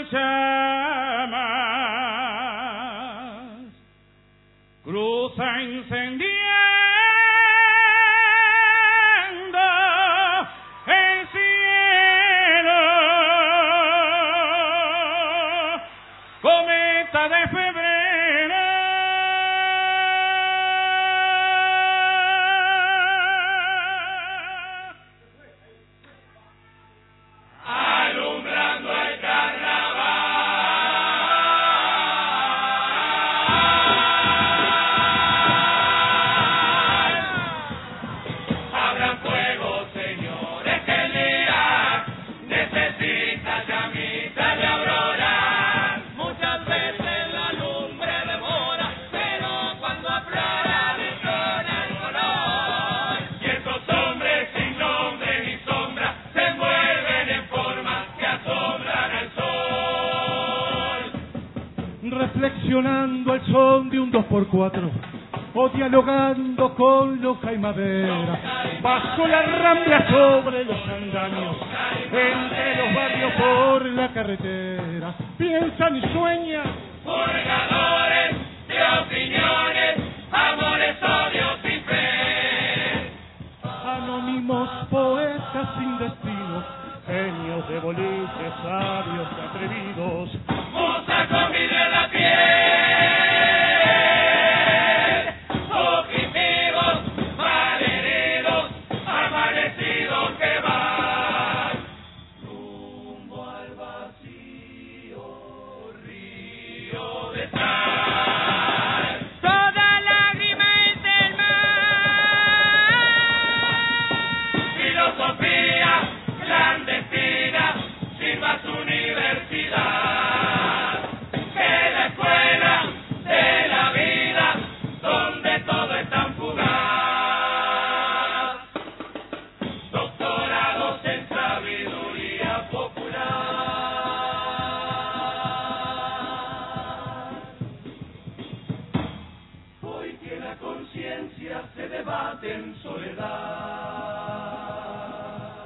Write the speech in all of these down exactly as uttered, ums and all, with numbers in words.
en llamas, cruza incendiando el cielo, cometa de febrero. Reflexionando al son de un dos por cuatro o dialogando con loja y madera, bajo la rambla sobre los andamios, entre los barrios por la carretera, piensan y sueñan purgadores de opiniones, amores, odios y fe, anónimos poetas sin destino, genios de boliche, sabios y atrevidos, musa con vidrio en la piel, fugitivos, malheridos, amanecidos que van rumbo al vacío, río de sal. Toda lágrima es del mar. Filosofía clandestina, sin más universidad. Se debate en soledad.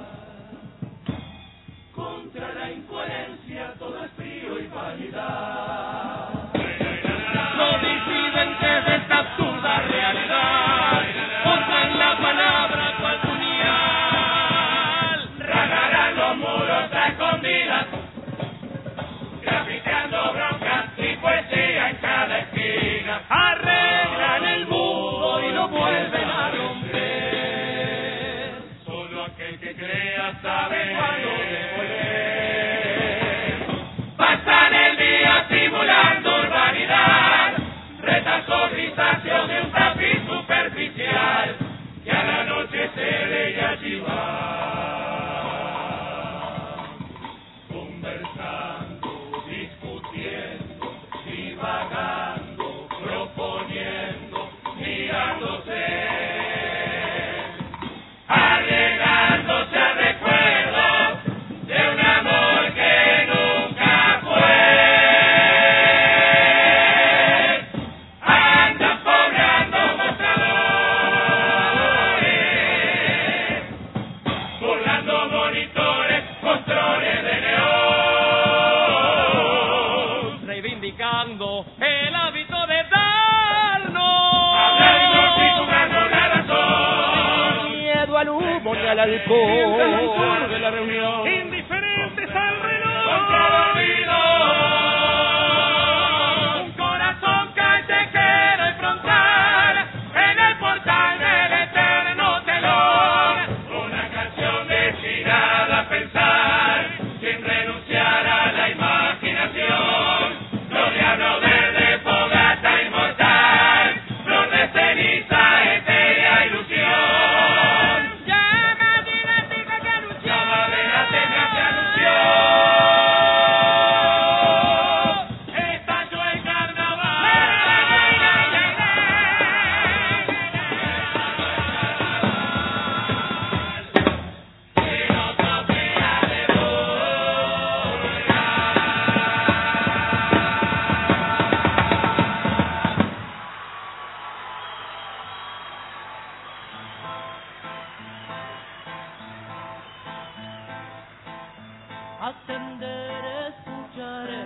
Contra la incoherencia todo es frío y vanidad. Los disidentes de esta absurda realidad usan la palabra cual puñal. Rajarán los muros a escondidas, grafiteando broncas y poesía en cada esquina. Arreglan el mundo y lo vuelven a romper. Solo aquel que crea sabe cuándo devolver. Pasan el día simulando urbanidad, retazo grisáceo de un tapiz superficial, y a la noche se ve y allí va, conversando, discutiendo, divagando, proponiendo, mirándose, allegándose a recuerdos de un amor que nunca fue. Andan poblando mostradores, burlando monitores, controles de neón, reivindicando el hábito de darnos, hablando sin jugarnos la razón, miedo al humo y al alcohol de la reunión, indiferentes al reloj, contra el olvido, un corazón callejero y frontal en el portal del eterno telón, una canción destinada a pensar sin renunciar a la imaginación. Los diablos verde, fogata inmortal, flor de ceniza, etérea ilusión. Llama de la tierra que anunció. Llama de la tierra que anunció. Estalló el carnaval. En otro día de Atender, escuchar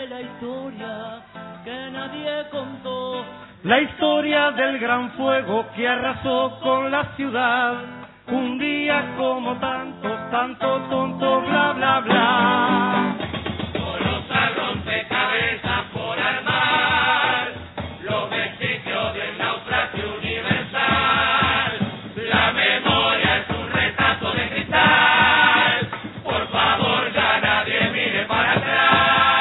de la historia que nadie contó. La historia del gran fuego que arrasó con la ciudad. Un día como tantos, tanto tonto, bla, bla, bla. Colosal rompecabezas por armar los vestigios del naufragio universal. La memoria es un retrato de cristal. Por favor, ya nadie mire para atrás.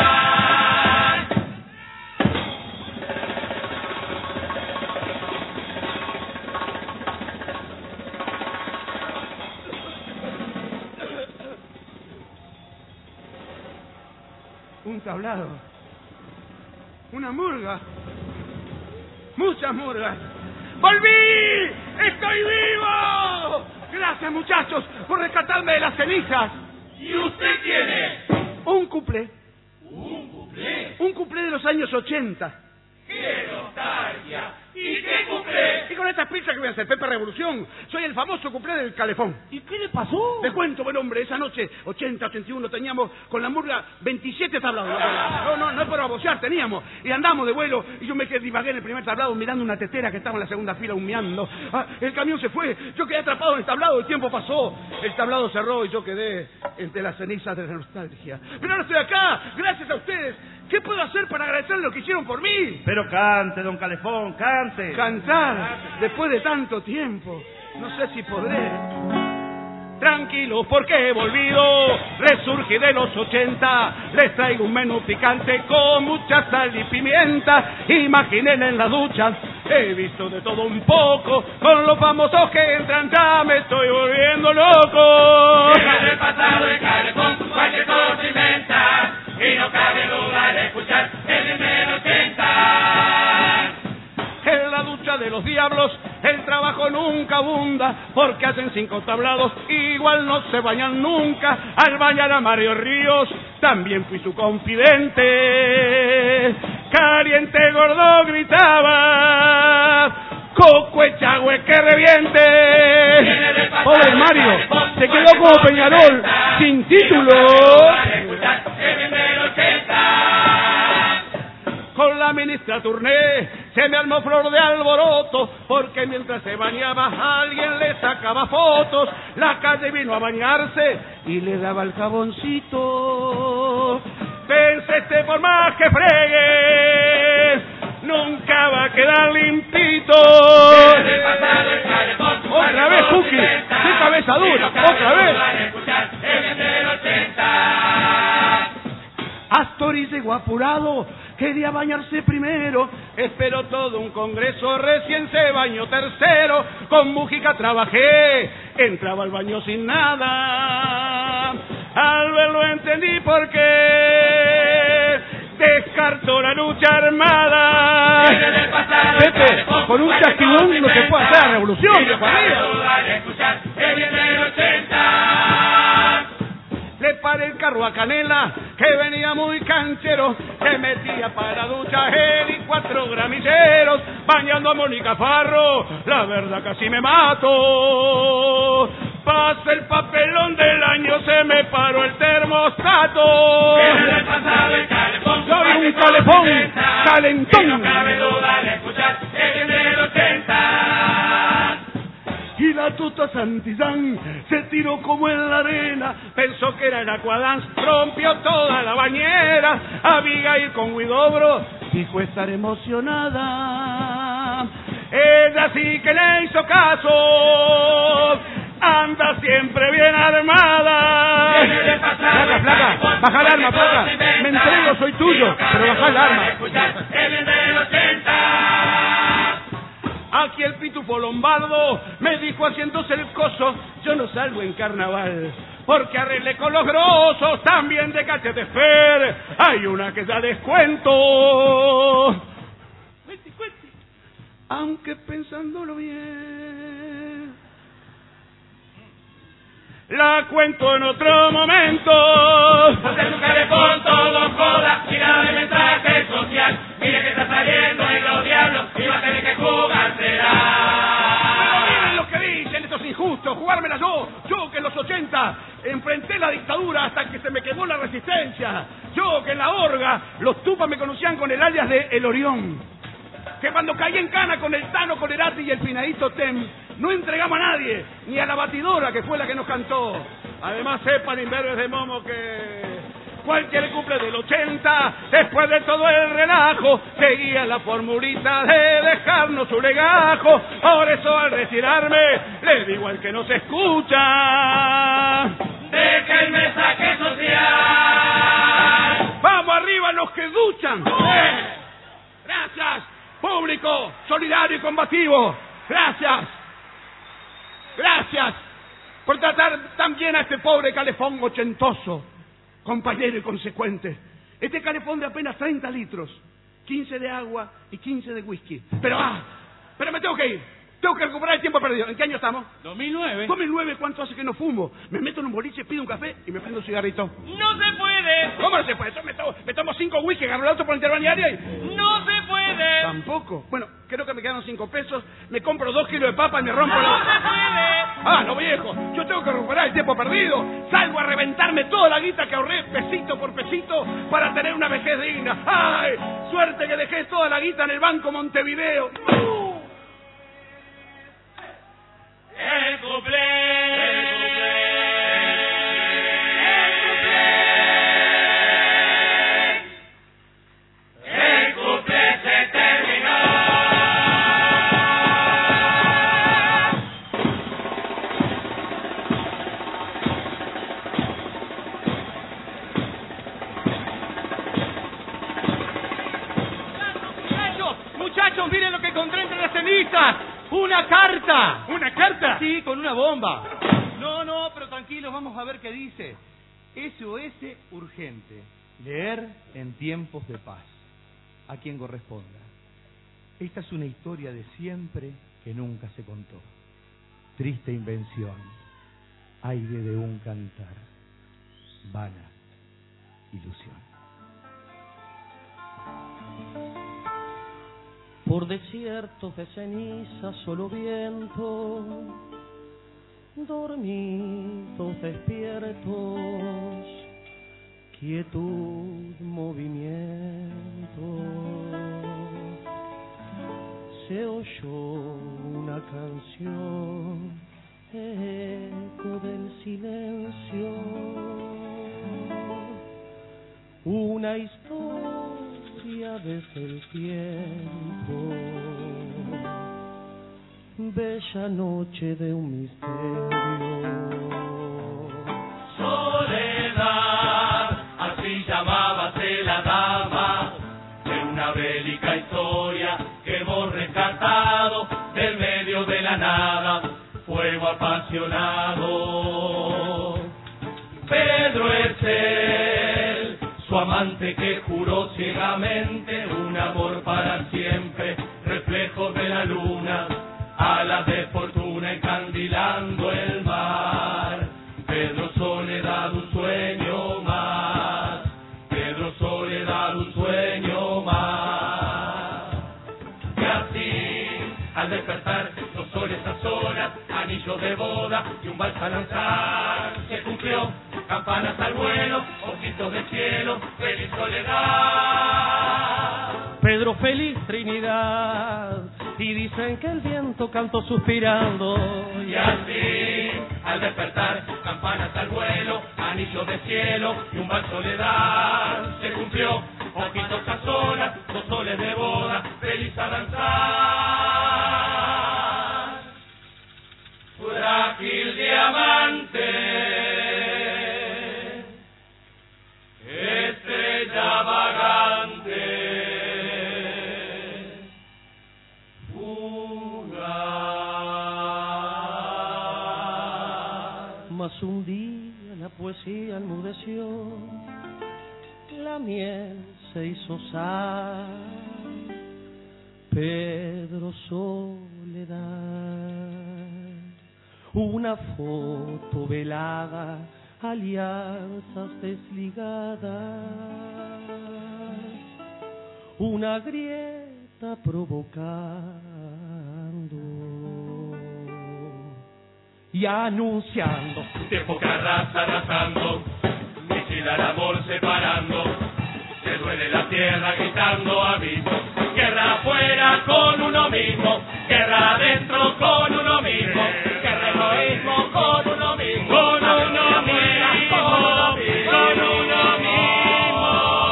Un tablado, una murga, muchas murgas. ¡Volví! ¡Estoy vivo! Gracias, muchachos, por rescatarme de las cenizas. ¿Y usted quién es? Un cuplé, ¿Un cuplé? un cuplé de los años ochenta. ¡Qué nostalgia! ¿Y qué cuplé? Y con estas pizzas que voy a hacer, Pepe Revolución, soy el famoso cuplé del Calefón. ¿Y qué le pasó? Te cuento, buen hombre, esa noche, ochenta, ochenta y uno, teníamos con la murga veintisiete tablados. No, no, no es para bocear, teníamos. Y andamos de vuelo, y yo me quedé divagué en el primer tablado mirando una tetera que estaba en la segunda fila humeando. Ah, el camión se fue, yo quedé atrapado en el tablado, el tiempo pasó. El tablado cerró y yo quedé entre las cenizas de la nostalgia. Pero ahora estoy acá, gracias a ustedes. ¿Qué puedo hacer para agradecer lo que hicieron por mí? Pero cante, don Calefón, cante. Cantar después de tanto tiempo. No sé si podré. Tranquilos porque he volvido, resurgí de los ochenta, les traigo un menú picante con mucha sal y pimienta. Imaginen en la ducha, he visto de todo un poco, con los famosos que entran ya me estoy volviendo loco. Llega del pasado y Calefón, cualquier cosa inventa, y no cabe duda de escuchar el del ochenta. En la ducha de los diablos el trabajo nunca abunda, porque hacen cinco tablados, igual no se bañan nunca. Al bañar a Mario Ríos también fui su confidente. Caliente gordo gritaba, Coco Echagüe que reviente. Pobre Mario, se quedó como Peñarol, sin título. Con la ministra Turné se me armó flor de alboroto, porque mientras se bañaba alguien le sacaba fotos. La calle vino a bañarse y le daba el jaboncito. Pensé, este por más que fregues, nunca va a quedar limpito. Otra vez, Cookie, qué cabeza dura, otra vez. Astori llegó apurado, quería bañarse primero, esperó todo un congreso, recién se bañó tercero. Con Mujica trabajé, entraba al baño sin nada. Al verlo entendí por qué descartó la lucha armada. Pepe, con un chasquibón no se puede hacer la revolución, viejo amigo. Le paré el carro a Canela, que venía muy canchero, se metía para ducha él y cuatro gramilleros, bañando a Mónica Farro, la verdad casi me mato. Pasa el papelón del año, se me paró el termostato. Soy un calefón calentón. No cabe duda de escuchar el del ochenta. Y la tuta Santillán se tiró como en la arena, pensó que era el Aquadance, rompió toda la bañera. Abigail con Huidobro dijo estar emocionada. Ella sí que le hizo caso, anda siempre bien armada. Flaca, flaca, baja el arma, flaca. Me entrego, soy tuyo, pero baja el arma. Aquí el pitufo Lombardo me dijo haciéndose el coso, yo no salgo en carnaval, porque arreglé con los grosos, también de Cachete Fer, hay una que da descuento. Cuente, cuente. Aunque pensándolo bien, la cuento en otro momento. Hacer un calefón, todo joda, y nada de mensaje social. Mire que está saliendo en los diablos y va a tener que jugársela. Pero miren lo que dicen estos injustos. gusto, jugármela yo, yo que en los ochenta enfrenté la dictadura hasta que se me quemó la resistencia, yo que en la Orga los tupas me conocían con el alias de El Orión, que cuando caí en cana con el Tano Colerati y el finadito Tem, no entregamos a nadie, ni a la batidora que fue la que nos cantó. Además sepan imberbes de momo que cualquier cumple del ochenta, después de todo el relajo, seguía la formulita de dejarnos su legajo. Por eso al retirarme, le digo al que nos escucha: deja el mensaje social. ¡Vamos arriba los que duchan! ¡Eh! ¡Gracias, público solidario y combativo! ¡Gracias! ¡Gracias por tratar tan bien a este pobre calefón ochentoso! Compañero y consecuente, este calefón de apenas treinta litros, quince de agua y quince de whisky. Pero, ah, pero me tengo que ir. Tengo que recuperar el tiempo perdido. ¿En qué año estamos? dos mil nueve. dos mil nueve, ¿cuánto hace que no fumo? Me meto en un boliche, pido un café y me prendo un cigarrito. ¡No se puede! ¿Cómo no se puede? Yo me tomo, me tomo cinco whisky, agarro el auto por interveniaria y... ¡No se puede! Tampoco. Bueno, creo que me quedaron cinco pesos, me compro dos kilos de papa y me rompo ¡No la... se puede! Ah, no, viejo, yo tengo que recuperar el tiempo perdido. Salgo a reventarme toda la guita que ahorré pesito por pesito para tener una vejez digna. ¡Ay! Suerte que dejé toda la guita en el Banco Montevideo. ¡Uh! El cumple, el cumple, el cumple, el cumple se terminó. Muchachos, muchachos, miren lo que encontré entre las cenizas. ¡Una carta! ¿Una carta? Sí, con una bomba. No, no, pero tranquilos, vamos a ver qué dice. S O S urgente. Leer en tiempos de paz. A quien corresponda. Esta es una historia de siempre que nunca se contó. Triste invención. Aire de un cantar. Vana ilusión. Por desiertos de ceniza, solo viento, dormidos despiertos, quietud, movimiento. Se oyó una canción, eco del silencio, una historia desde el tiempo, bella noche de un misterio. Soledad, así llamábase la dama de una bélica historia que hemos rescatado del medio de la nada, fuego apasionado. Pedro es él, su amante que juró ciegamente un amor para siempre, reflejo de la luna, alas de fortuna encandilando el mar. Pedro Soledad, un sueño más, Pedro Soledad, un sueño más. Y así, al despertar, dos soles a solas, anillos de boda y un vals a lanzar, se cumplió, campanas al vuelo, ojitos de cielo, feliz Soledad. Pedro feliz Trinidad, y dicen que el viento cantó suspirando. Y así, al despertar, campanas al vuelo, anillo de cielo y un vals Soledad, se cumplió, ojitos a solas, dos soles de boda, feliz a danzar. Frágil diamante, estrella vagante, mas un día la poesía enmudeció, la miel se hizo sal, Pedro Soledad, una foto velada, alianzas desligadas, una grieta provocando. y anunciando. Tiempo que arrasa arrasando, vigila el amor separando, se duele la tierra gritando aviso. Guerra afuera con uno mismo, guerra adentro con uno mismo, guerra egoísmo con uno mismo, con uno mismo, con uno mismo.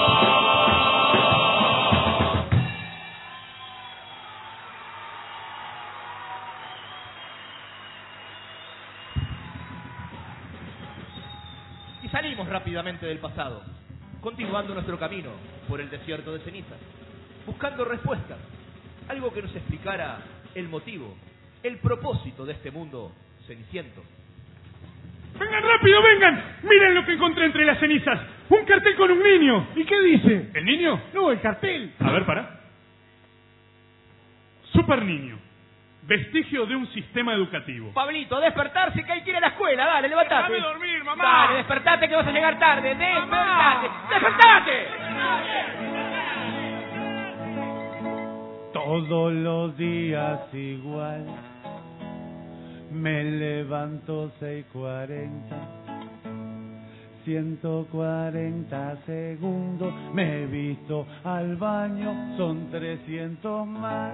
Y salimos rápidamente del pasado, continuando nuestro camino por el desierto de cenizas, buscando respuestas, algo que nos explicara el motivo, el propósito de este mundo ceniciento. ¡Vengan rápido, vengan! ¡Miren lo que encontré entre las cenizas! ¡Un cartel con un niño! ¿Y qué dice? ¿El niño? No, el cartel. A ver, para. Super niño. Vestigio de un sistema educativo. Pablito, despertarse que hay que ir a la escuela, dale, levantate. ¡Déjame dormir, mamá! Dale, despertate que vas a llegar tarde, despertate, despertate. Todos los días igual, me levanto seis cuarenta, ciento cuarenta segundos, me he visto al baño, son trescientos más,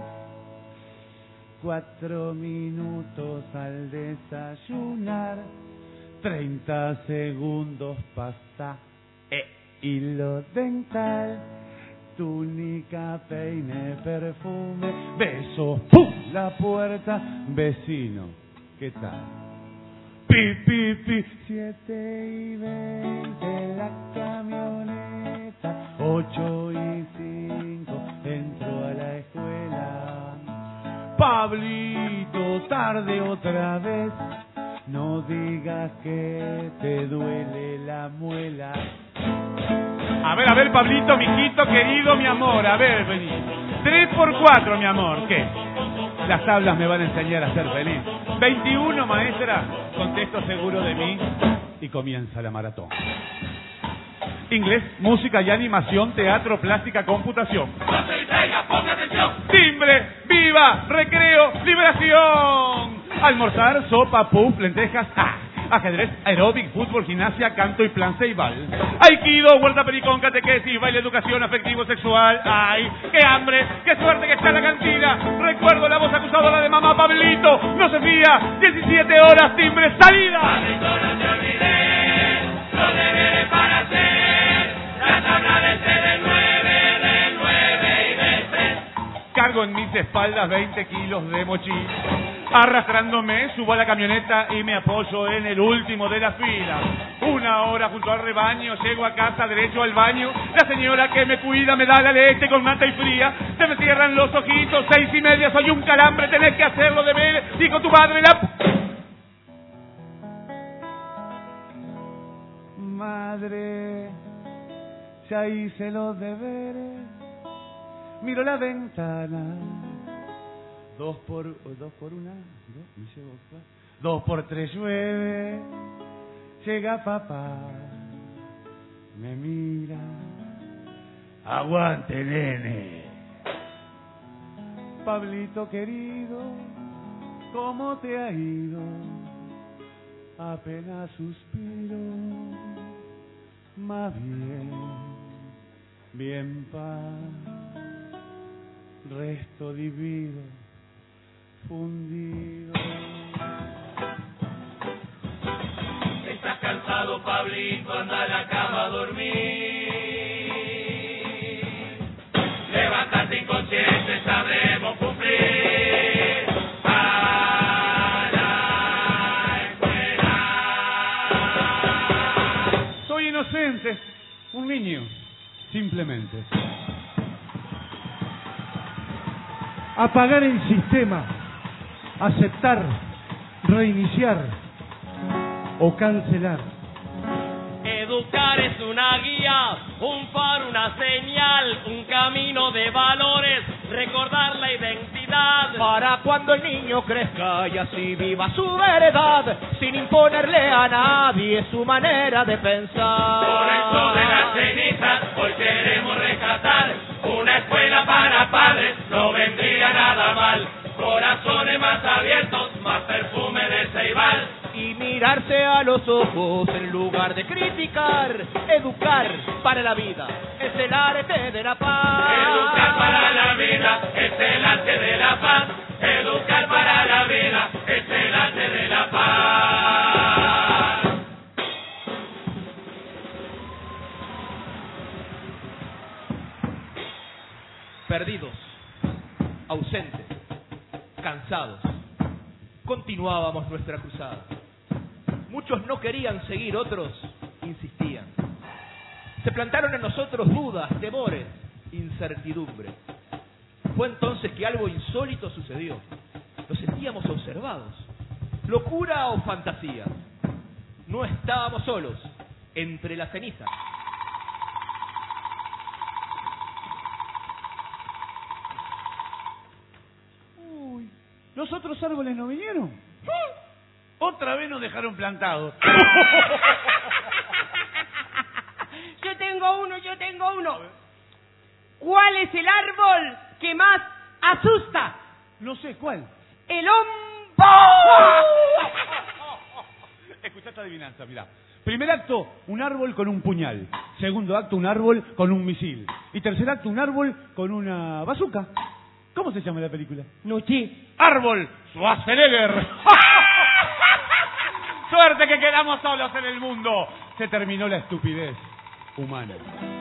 cuatro minutos al desayunar, treinta segundos pasta, eh, hilo dental, túnica, peine, perfume, besos, ¡pum! La puerta, vecino, ¿qué tal? Pi, pi, pi, siete y veinte, la camioneta, ocho y cinco, entro a la escuela. Pablito, tarde otra vez, no digas que te duele la muela. A ver, a ver, Pablito, mijito, querido, mi amor, a ver, vení. Tres por cuatro, mi amor, ¿qué? Las tablas me van a enseñar a ser feliz. veintiuno, maestra, contesto seguro de mí y comienza la maratón. Inglés, música y animación, teatro, plástica, computación. No se distraiga, ponga atención. Timbre, viva, recreo, liberación. Almorzar, sopa, puff, lentejas, ah. Ajedrez, aeróbic, fútbol, gimnasia, canto y plan ceibal. Aikido, huerta pericón, catequesis, baile, educación, afectivo, sexual. ¡Ay, qué hambre! ¡Qué suerte que está en la cantina! Recuerdo la voz acusadora de mamá Pablito. No se fía. diecisiete horas, timbre, salida. Pablito, no te olvides los deberes para hacer. La tabla del C del nueve, del nueve y del tres. Cargo en mis espaldas veinte kilos de mochila. Arrastrándome, subo a la camioneta y me apoyo en el último de la fila. Una hora junto al rebaño, llego a casa derecho al baño. La señora que me cuida me da la leche con mata y fría. Se me cierran los ojitos, seis y media, soy un calambre, tenés que hacerlo de ver. Dijo tu madre la... Madre, ya hice los deberes. Miro la ventana. Dos por, dos por una, dos, me llevo cuatro. Dos por tres llueve, llega papá, me mira, aguante nene. Pablito querido, ¿cómo te ha ido? Apenas suspiro, más bien, bien paz, resto divido. Fundido. Estás cansado, Pablito, anda a la cama a dormir. Levántate inconsciente, sabremos cumplir. A la escuela. Soy inocente, un niño, simplemente. Apagar el sistema. Aceptar, reiniciar o cancelar. Educar es una guía, un faro, una señal, un camino de valores, recordar la identidad. Para cuando el niño crezca y así viva su veredad, sin imponerle a nadie su manera de pensar. Por eso de las cenizas hoy queremos rescatar una escuela para padres, no vendría nada mal. Corazones más abiertos, más perfume de ceibal. y mirarse a los ojos en lugar de criticar. Educar para la vida es el arte de la paz. Educar para la vida es el arte de la paz. Educar para la vida es el arte de la paz. Perdidos, ausentes, cansados, continuábamos nuestra cruzada. Muchos no querían seguir, otros insistían. Se plantaron en nosotros dudas, temores, incertidumbre. Fue entonces que algo insólito sucedió. Nos sentíamos observados. ¿Locura o fantasía? No estábamos solos, entre la ceniza. Uy, ¿los otros árboles no vinieron? Otra vez nos dejaron plantados. Yo tengo uno, yo tengo uno. ¿Cuál es el árbol que más asusta? No sé, ¿cuál? El hombre. Escuchá esta adivinanza, mirá. Primer acto, un árbol con un puñal. Segundo acto, un árbol con un misil. Y tercer acto, un árbol con una bazooka. ¿Cómo se llama la película? Noche. Árbol Schwarzenegger. Suerte que quedamos solos en el mundo. Se terminó la estupidez humana.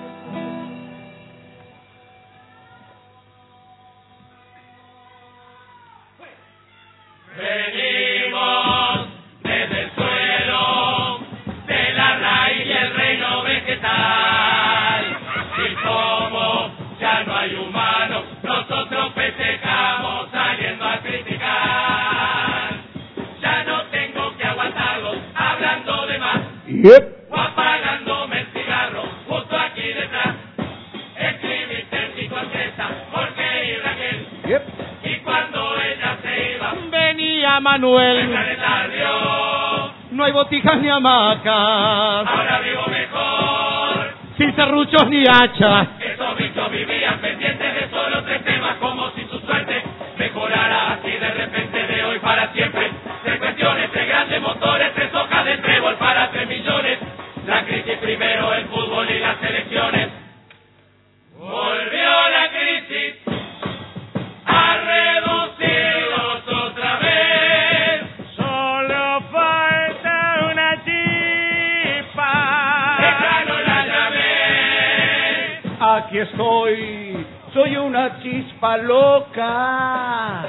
Venimos desde el suelo, de la raíz y el reino vegetal. Y como ya no hay humanos, nosotros festejamos saliendo a criticar. Ya no tengo que aguantarlos hablando de más. Yep. O apagándome el cigarro justo aquí detrás. Escribiste en mi corteza porque y Raquel. Yep. Y cuando ella se iba, Venía Manuel, el planetario. no hay botijas ni hamacas, Ahora vivo mejor. sin serruchos ni hachas. Esos bichos vivían pendientes de solo tres temas, como si su suerte mejorara así de repente de hoy para siempre. Tres cuestiones, tres grandes motores, tres hojas de trébol para tres millones. La crisis primero, el fútbol y las elecciones. Volvió la crisis a reducirlos otra vez. Solo falta una chispa. Déjalo la llave. Aquí estoy, soy una chispa loca,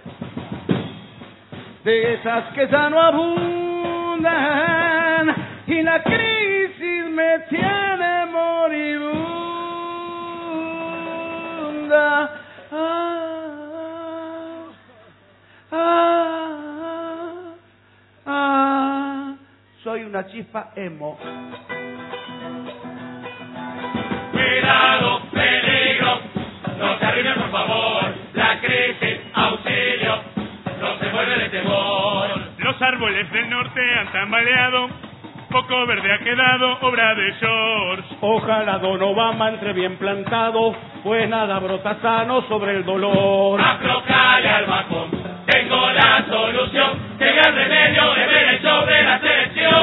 de esas que ya no abundan, y la crisis me tiene moribunda. Ah, ah, ah, soy una chispa emo. Cuidado, peligro, no se arrimen por favor. La crisis, auxilio, no se vuelve de temor. Los árboles del norte han tambaleado, poco verde ha quedado, obra de George. Ojalá Don Obama entre bien plantado, pues nada brota sano sobre el dolor. Aflojale al bajón, tengo la solución. El gran remedio es ver el show de la selección.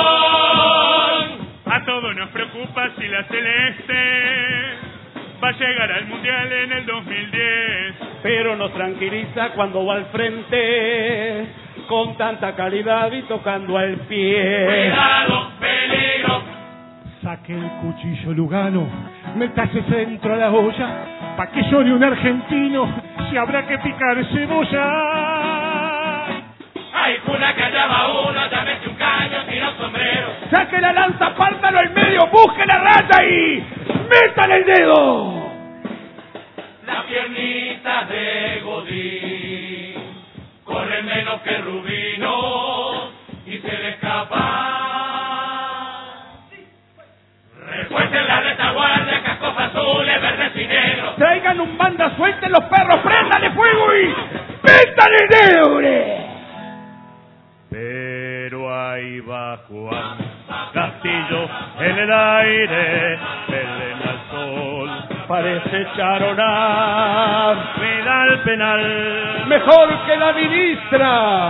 A todos nos preocupa si la celeste va a llegar al mundial en el dos mil diez. Pero nos tranquiliza cuando va al frente, con tanta calidad y tocando al pie. Cuidado, peligro. Saque el cuchillo Lugano, métase centro a la olla, pa' que llore un argentino, si habrá que picar cebolla. Hay una que allá va uno, ya mete un caño, tira un sombrero. Saque la lanza, pártalo al medio, busque la rata y métale el dedo. Las piernitas de Godín corren menos que Rubino y se le escapa. Refuercen la retaguardia, cascos azules, verdes y negros. Traigan un banda, suelten los perros, préndale fuego y métale el dedo, hombre. Pero ahí va Juan Castillo en el aire, verde al sol. Parece charonar, Cuida el penal, mejor que la ministra.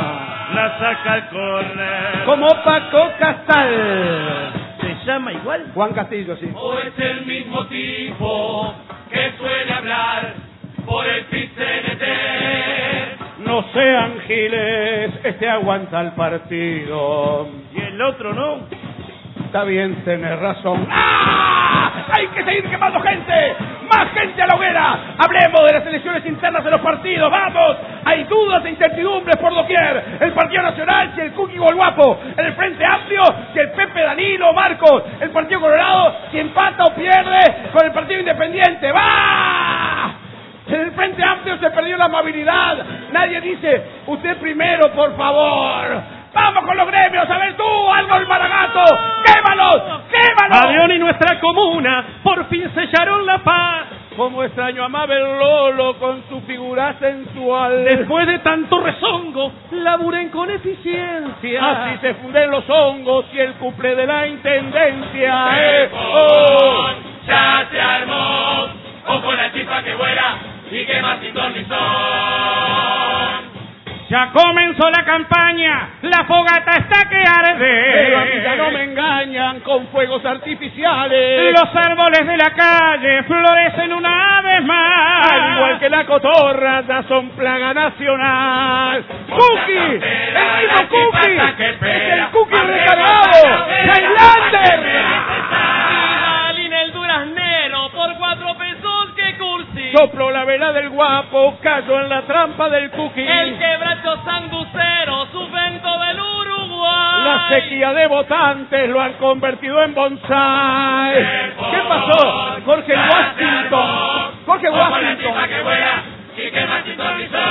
la saca al córner. Como Paco Casal. ¿Se llama igual? Juan Castillo, sí. O es el mismo tipo que suele hablar por el P C N T. No sean giles, este aguanta el partido. ¿Y el otro no? Está bien, tenés razón. ¡Ah! ¡Hay que seguir quemando gente! ¡Más gente a la hoguera! Hablemos de las elecciones internas de los partidos, ¡vamos! Hay dudas e incertidumbres por doquier. El Partido Nacional, si el Cookie o el Guapo. En el Frente Amplio, si el Pepe, Danilo, Marcos. El Partido Colorado, si empata o pierde con el Partido Independiente. ¡Va! En el Frente Amplio se perdió la amabilidad. Nadie dice, usted primero, por favor. ¡Vamos con los gremios! ¡A ver tú, algo el Maragato! ¡Quémalos! ¡Quémalos! Avión y nuestra comuna por fin sellaron la paz. Como extraño a Mabel Lolo con su figura sensual. Después de tanto rezongo, laburen con eficiencia. Así se funden los hongos y el cumple de la intendencia. ¡Eh, ¡Oh! ya se armó! ¡Ojo la chispa que vuela y quema sin tornizón! Ya comenzó la campaña, la fogata está que Pero a mí ya no arde. me engañan con fuegos artificiales. Los árboles de la calle florecen una vez más. Al igual que la cotorra, ya son plaga nacional. ¡Cookie! ¡El mismo Cookie! ¡Es el Cookie recargado! ¡Highlander! En el duraznero por cuatro pesos que cursi. Sopló la vela del Guapo, cayó en la trampa del Cookie. El quebracho sangucero, subvento del Uruguay. La sequía de votantes lo han convertido en bonsai. ¿Qué pasó? Jorge Washington. Jorge ¡Ojo la Washington. chispa que vuela y quema sin tornizón!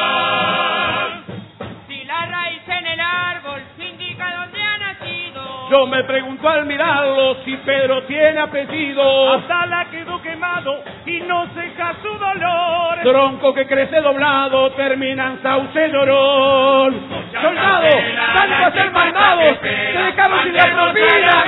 Si la raíz en el árbol indica dónde ha nacido. Yo me pregunto al mirarlo si Pedro tiene apellido. Hasta la quedó quemado y no seca su dolor. Tronco que crece doblado, termina en sauce llorón. Soldado, tanto a ser mandados, se dejaron sin la propina.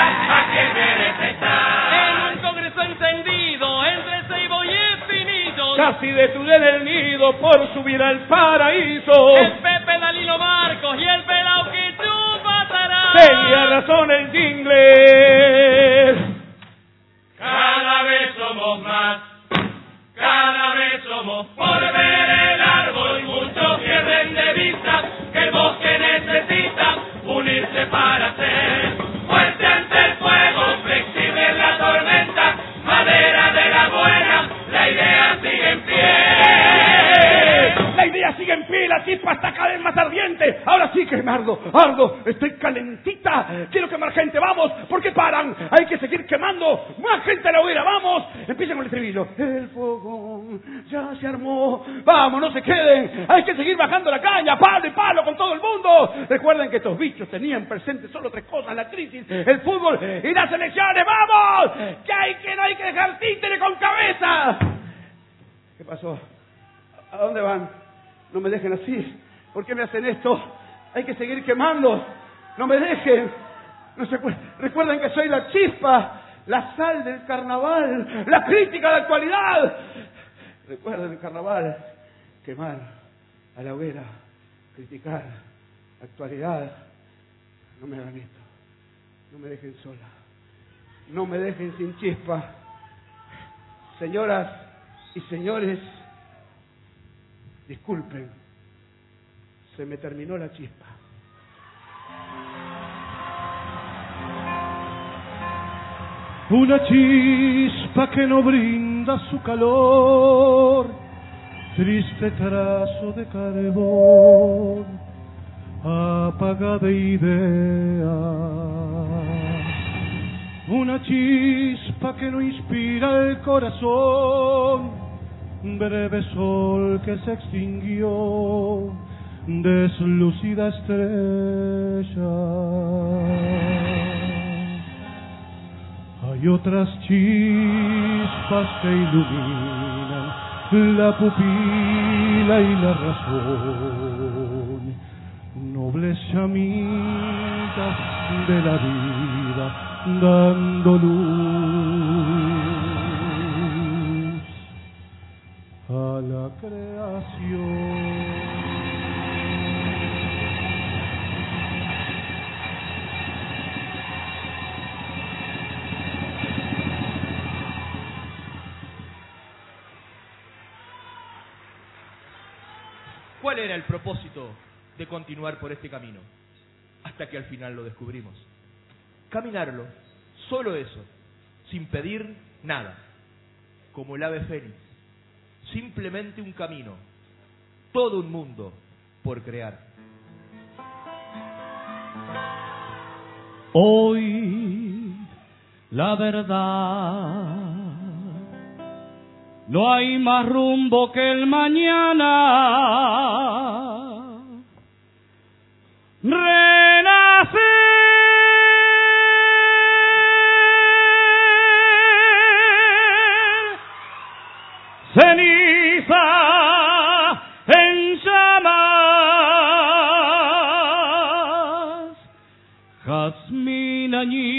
En un congreso encendido entre Seibo y Espinillos. Casi detuvieron el nido por subir al paraíso. El Pepe, Danilo, Marcos y el pelao que chupa Tarán. Tenía razón el jingle. Cada vez somos más, cada vez somos por ver el árbol. Muchos pierden de vista que el bosque necesita unirse para ser fuerte ante el fuego, flexible en la tormenta, madera de la buena, la idea sigue en pie. La idea sigue en pie, la chispa está cada vez más ardiente. Ahora sí que me ardo, ardo, estoy calentita. Quiero quemar gente, vamos, ¿por qué paran? Hay que seguir quemando, más gente a la hoguera, vamos. Empiecen con el estribillo. El fogón ya se armó, vamos, no se queden. Hay que seguir bajando la caña, palo y palo con todo el mundo. Recuerden que estos bichos tenían presentes solo tres cosas: la crisis, el fútbol y las elecciones. ¡Vamos! Que hay que no hay que dejar títere con cabeza. ¿Qué pasó? ¿A dónde van? No me dejen así. ¿Por qué me hacen esto? Hay que seguir quemando. No me dejen. No se acuer- Recuerden que soy la chispa, la sal del carnaval, la crítica de la actualidad. Recuerden el carnaval, quemar a la hoguera, criticar la actualidad. No me hagan esto. No me dejen sola. No me dejen sin chispa. Señoras y señores, disculpen, se me terminó la chispa. Una chispa que no brinda su calor, triste trazo de carbón, apagada idea. Una chispa que no inspira el corazón, breve sol que se extinguió, deslucida estrella. Hay otras chispas que iluminan la pupila y la razón, nobles llamitas de la vida dando luz a la creación. cuál era el propósito de continuar por este camino, hasta que al final lo descubrimos. Caminarlo, solo eso, sin pedir nada, como el ave fénix, simplemente un camino, todo un mundo por crear. Hoy, la verdad, no hay más rumbo que el mañana. Renacer, ceniza en llamas, jazmín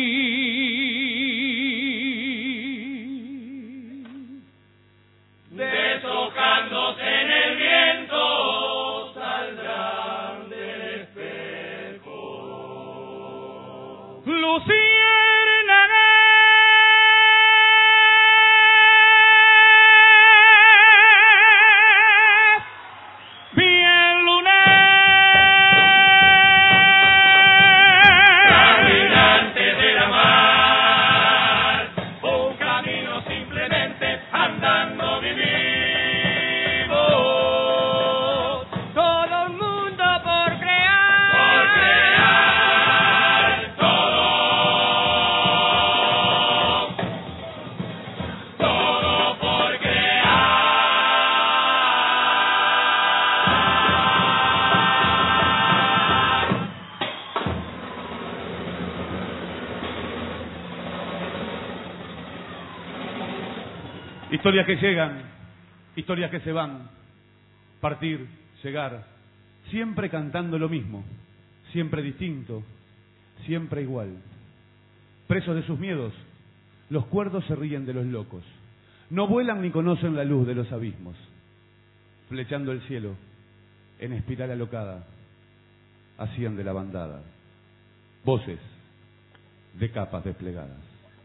añil, deshojándose en el viento, saldrán del espejo. luciérnagas, bien lunar, Caminantes de la mar, un camino simplemente andando vivimos. Todo un mundo por crear. Por crear todo, todo por crear. Historias que llegan, historias que se van, partir, llegar, siempre cantando lo mismo, siempre distinto, siempre igual. Presos de sus miedos, los cuerdos se ríen de los locos, no vuelan ni conocen la luz de los abismos, flechando el cielo, en espiral alocada, asciende la bandada, voces de capas desplegadas.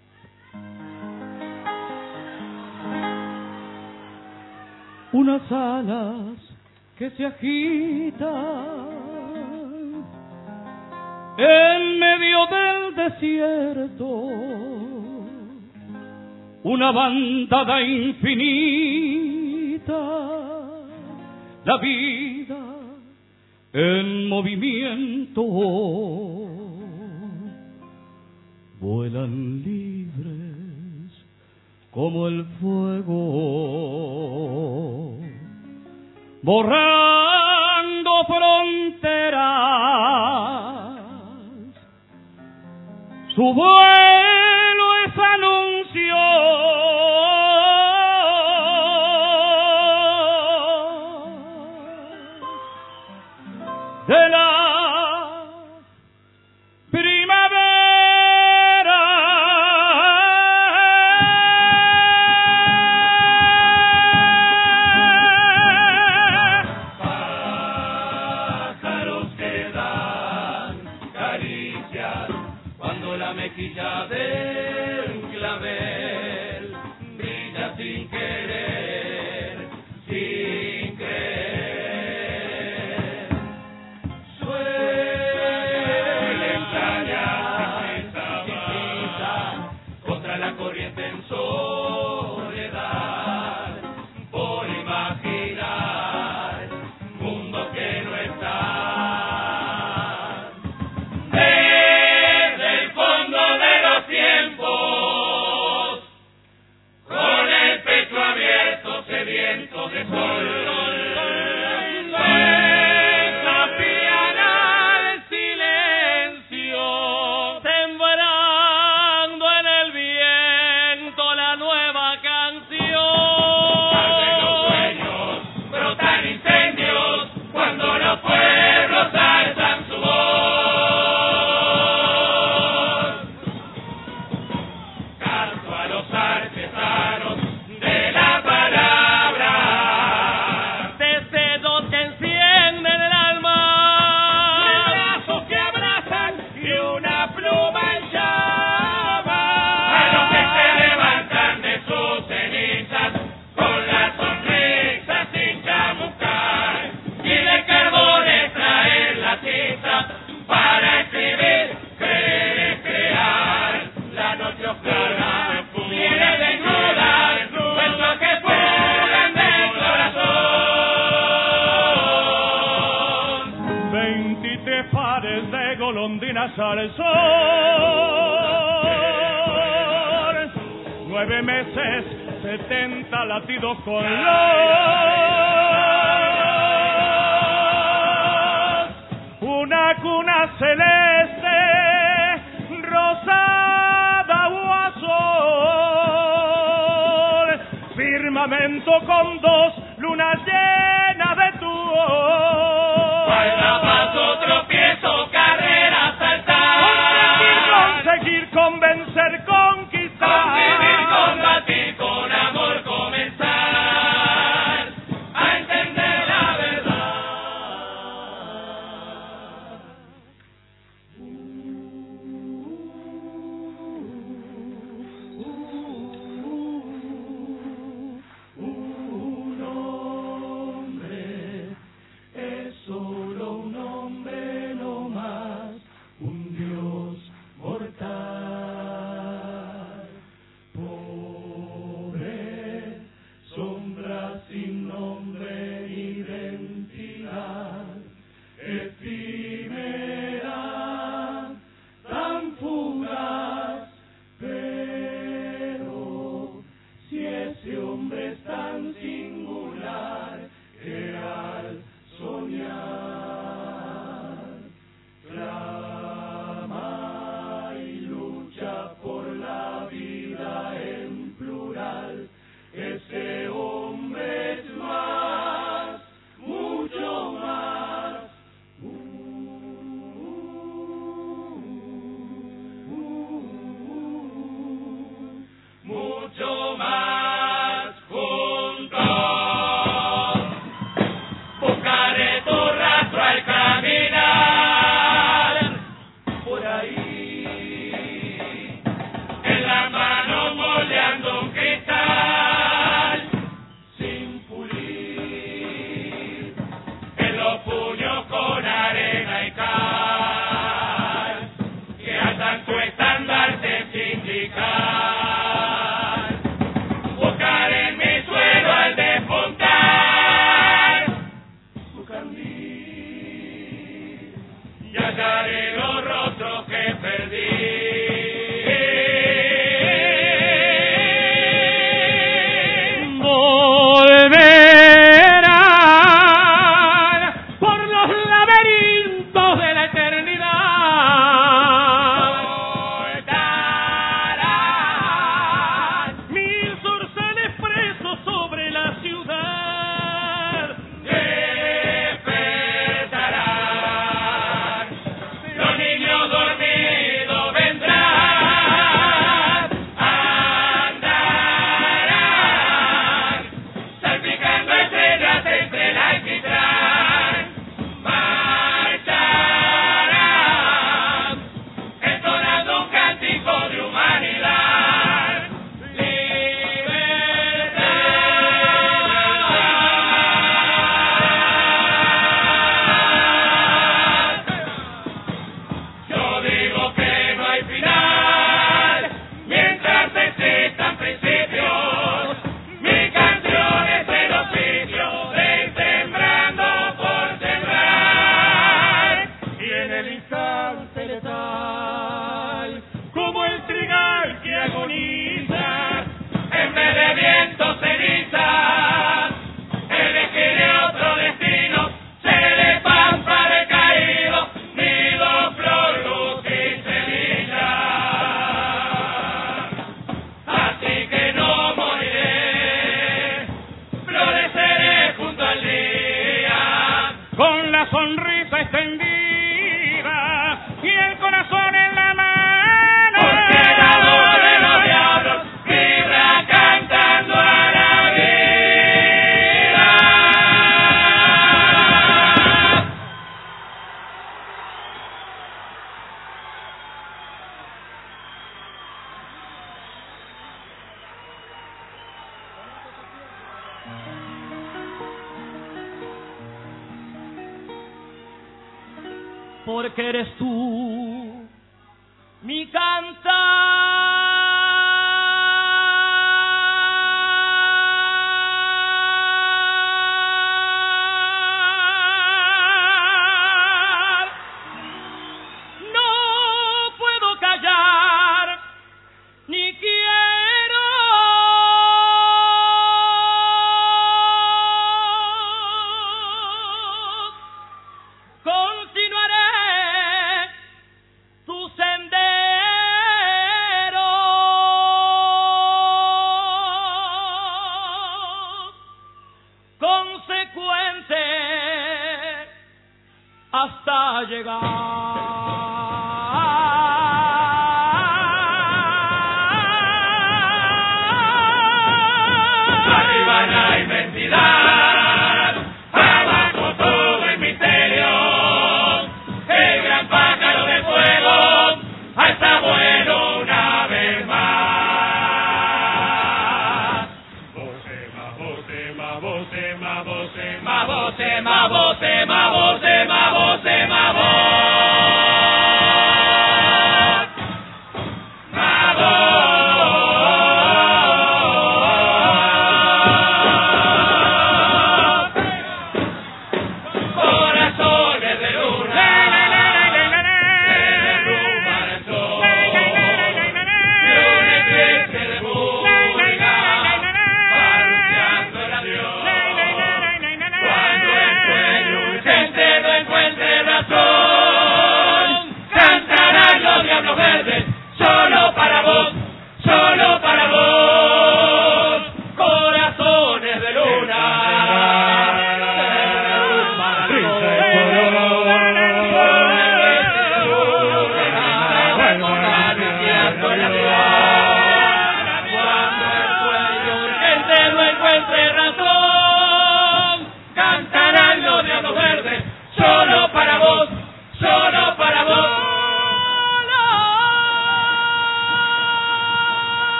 Unas alas que se agitan en medio del desierto, una bandada infinita, la vida en movimiento, vuelan libres como el fuego, borrando fronteras. Su vuelo es anuncio de la Con el pecho abierto. golondrinas al sol. Nueve meses, setenta latidos con los. Una cuna celeste, rosada o azul. Firmamento con dos lunas llenas de tu ojos. Baila paso, tropiezo, carrera, saltar. Conseguir, convencer, conquistar. Convivir, combatir, con amor comenzar a entender la verdad. Un hombre es solo un hombre no más, un Dios mortal. Pobre sombra sin nombre, identidad efímera, tan fugaz. Pero si ese hombre es tan singular que al soñar clama y lucha por la vida en plural, ese hombre es más, mucho más. Uh, uh, uh, mucho más juntos. Buscaré tu rastro al caminar por ahí, en la mano moldeando un cristal sin pulir, en los puños con arena y cal, que alzan tu estandarte sindical. Buscaré en mi suelo al despuntar tu candil y hallaré los rostros que perdí. Volverán por los laberintos de la eternidad. Soltarán Mil sorceles presos sobre la ciudad. despertarán, los niños dormidos vendrán, andarán, salpicando estrellas entre el alquitrán, marcharán, entonando un cántico de humanidad, libertad. Yo digo que no hay final mientras existan principios. Mi canción es el oficio de ir sembrando por sembrar. Y en el instante letal, como el trigal que agoniza, En vez de viento ceniza, elegiré otro destino. Seré pampa decaído, nido, flor, luz y semilla. Así que no moriré, floreceré junto al día. con la sonrisa extendida y el corazón en la mano. Porque la voz de los diablos vibra cantando a la vida. Porque eres tú mi cantar. No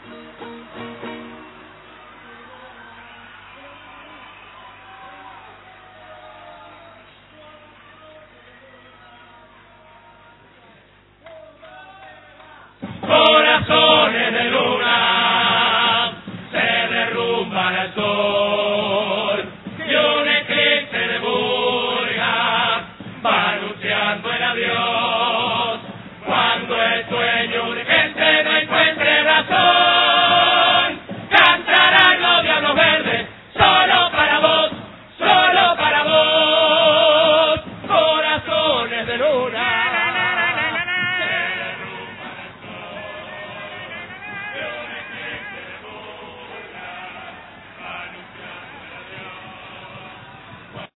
Thank you.